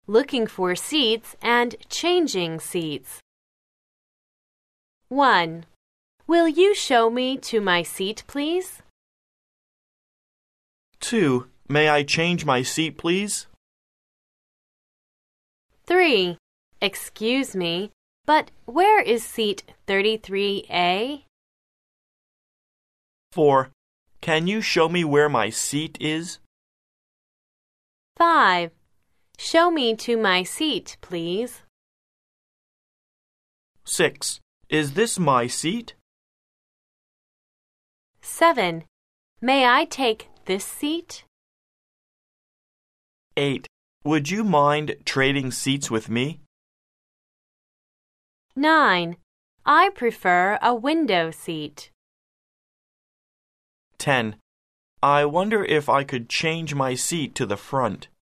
looking for seats and changing seats. 1. Will you show me to my seat, please? 2. May I change my seat, please? 3. Excuse me, but where is seat 33A? 4. Can you show me where my seat is? 5. Show me to my seat, please. 6. Is this my seat? 7. May I take this seat? 8. Would you mind trading seats with me? 9. I prefer a window seat. 10. I wonder if I could change my seat to the front.